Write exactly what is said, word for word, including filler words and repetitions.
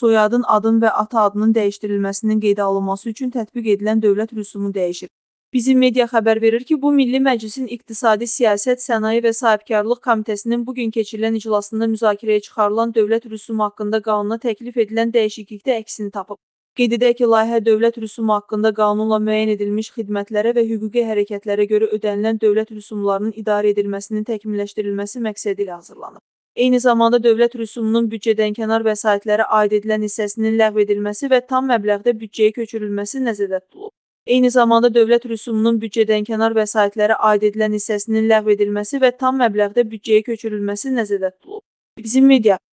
soyadın, adın və ata adının dəyişdirilməsinin qeydə alınması üçün tətbiq edilən dövlət rüsumu dəyişir. Bizim media xəbər verir ki, bu Milli Məclisin İqtisadi Siyasət, Sənaye və Sahibkarlıq Komitəsinin bugün keçirilən iclasında müzakirəyə çıxarılan dövlət rüsumu haqqında qanuna təklif edilən dəyişiklikdə əksini tapıb. Qeyd edək ki, layihə dövlət rüsumu haqqında qanunla müəyyən edilmiş xidmətlərə və hüquqi hərəkətlərə görə ödənilən dövlət rüsumlarının idarə edilməsinin təkmilləşdirilməsi məqsədi ilə hazırlanıb. Eyni zamanda dövlət rüsumunun büdcədənkənar vəsaitlərə aid edilən hissəsinin ləğv edilməsi və tam məbləğdə büdcəyə köçürülməsi nəzərdə tutulub. Eyni zamanda dövlət rüsumunun büdcədənkənar vəsaitlərə aid edilən hissəsinin ləğv edilməsi və tam məbləğdə büdcəyə köçürülməsi nəzərdə tutulub. Bizim media